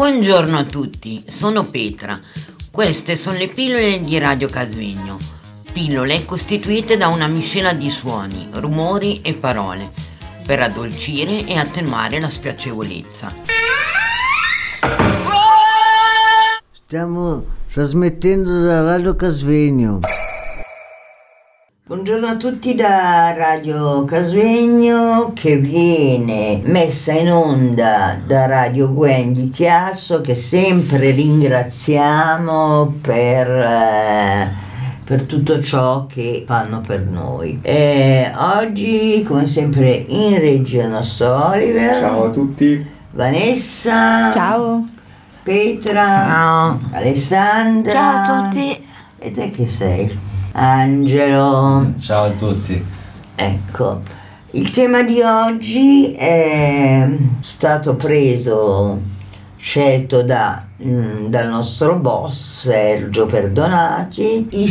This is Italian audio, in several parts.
Buongiorno a tutti, sono Petra. Queste sono le pillole di Radio Casvegno. Pillole costituite da una miscela di suoni, rumori e parole per addolcire e attenuare la spiacevolezza. Stiamo trasmettendo da Radio Casvegno. Buongiorno a tutti da Radio Casvegno, che viene messa in onda da Radio Gwen di Chiasso, che sempre ringraziamo per tutto ciò che fanno per noi. Oggi, come sempre, in regia nostro Oliver. Ciao a tutti. Vanessa. Ciao. Petra. Ciao. Alessandra. Ciao a tutti. E te che sei? Angelo. Ciao a tutti. Ecco, il tema di oggi è stato scelto dal nostro boss Sergio Perdonati. I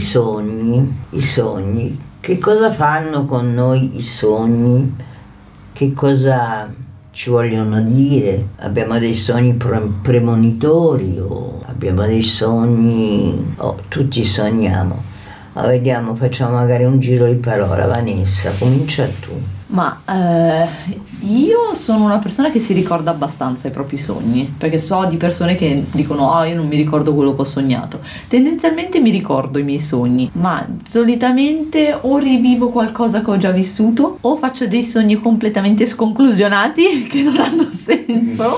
sogni. Che cosa fanno con noi i sogni? Che cosa ci vogliono dire? Abbiamo dei sogni premonitori o abbiamo dei sogni... tutti sogniamo. Ma vediamo, facciamo magari un giro di parola. Vanessa, comincia tu. Ma io sono una persona che si ricorda abbastanza i propri sogni, perché so di persone che dicono io non mi ricordo quello che ho sognato. Tendenzialmente mi ricordo i miei sogni, ma solitamente o rivivo qualcosa che ho già vissuto o faccio dei sogni completamente sconclusionati che non hanno senso,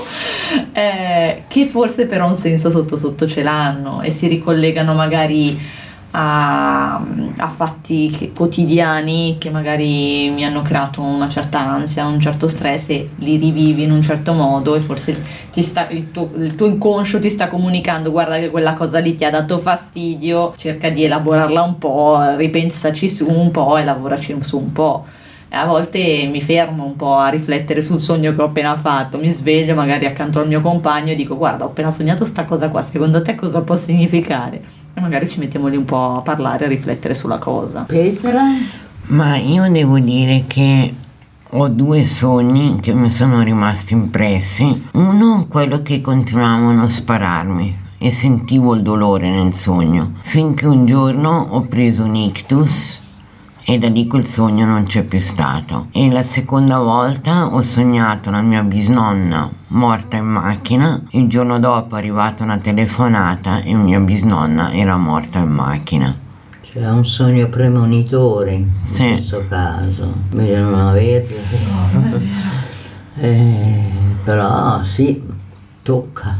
che forse però un senso sotto sotto ce l'hanno e si ricollegano magari a fatti quotidiani che magari mi hanno creato una certa ansia, un certo stress, e li rivivi in un certo modo e forse il tuo inconscio ti sta comunicando: guarda che quella cosa lì ti ha dato fastidio, cerca di elaborarla un po', ripensaci su un po' e lavoraci su un po'. E a volte mi fermo un po' a riflettere sul sogno che ho appena fatto, mi sveglio magari accanto al mio compagno e dico: guarda, ho appena sognato sta cosa qua, secondo te cosa può significare? E magari ci mettiamo lì un po' a parlare, a riflettere sulla cosa. Petra? Ma io devo dire che ho due sogni che mi sono rimasti impressi. Uno, quello che continuavano a spararmi e sentivo il dolore nel sogno, finché un giorno ho preso un ictus e da lì quel sogno non c'è più stato. E la seconda volta ho sognato la mia bisnonna morta in macchina. Il giorno dopo è arrivata una telefonata e mia bisnonna era morta in macchina. C'è un sogno premonitore in questo caso. Meglio non averlo. Però sì, tocca.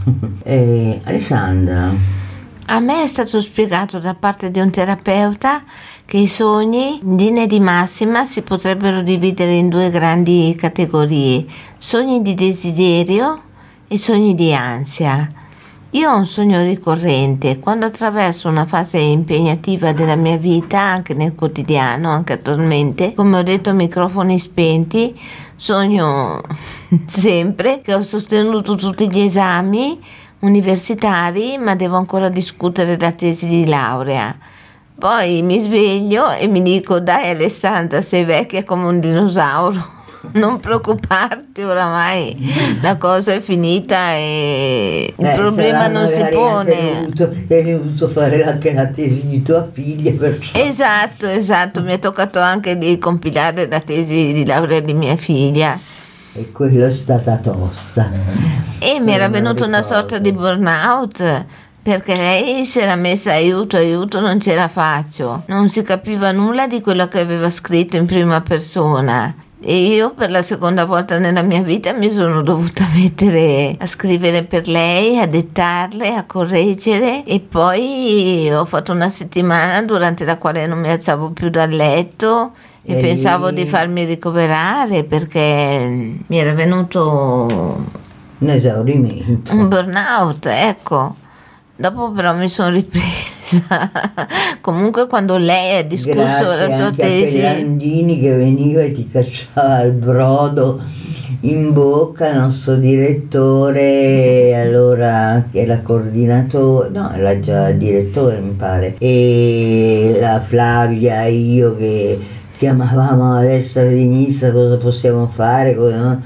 Alessandra? A me è stato spiegato da parte di un terapeuta che i sogni, in linea di massima, si potrebbero dividere in due grandi categorie: sogni di desiderio e sogni di ansia. Io ho un sogno ricorrente quando attraverso una fase impegnativa della mia vita, anche nel quotidiano, anche attualmente, come ho detto a microfoni spenti, sogno sempre che ho sostenuto tutti gli esami universitari, ma devo ancora discutere la tesi di laurea. Poi mi sveglio e mi dico: dai Alessandra, sei vecchia come un dinosauro, non preoccuparti, oramai la cosa è finita e il problema non si pone. Hai dovuto fare anche la tesi di tua figlia, perciò. Esatto, mi è toccato anche di compilare la tesi di laurea di mia figlia. E quello è stata tosta. E mi era venuto una sorta di burnout, perché lei si era messa aiuto, non ce la faccio. Non si capiva nulla di quello che aveva scritto in prima persona. E io per la seconda volta nella mia vita mi sono dovuta mettere a scrivere per lei, a dettarle, a correggere, e poi ho fatto una settimana durante la quale non mi alzavo più dal letto e pensavo di farmi ricoverare perché mi era venuto un esaurimento, un burnout, ecco. Dopo però mi sono ripresa. Comunque quando lei ha discusso la sua tesi, a Landini che veniva e ti cacciava il brodo in bocca, il nostro direttore, allora che era coordinatore, no, era già direttore mi pare, e la Flavia e io che chiamavamo a destra e a sinistra cosa possiamo fare,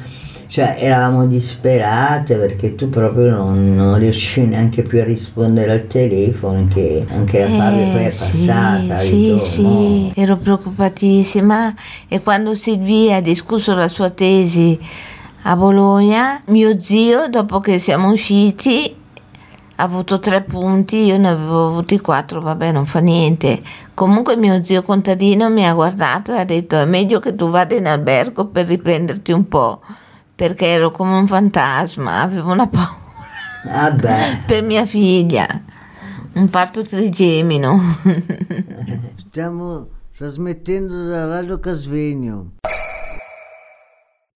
Cioè eravamo disperate perché tu proprio non riuscivi neanche più a rispondere al telefono, che anche la fase poi è passata. Sì, ero preoccupatissima, e quando Silvia ha discusso la sua tesi a Bologna, mio zio, dopo che siamo usciti, ha avuto 3 punti, io ne avevo avuti 4, vabbè, non fa niente. Comunque mio zio contadino mi ha guardato e ha detto: è meglio che tu vada in albergo per riprenderti un po', perché ero come un fantasma, avevo una paura per mia figlia, un parto trigemino. Stiamo trasmettendo da Radio Casvegno.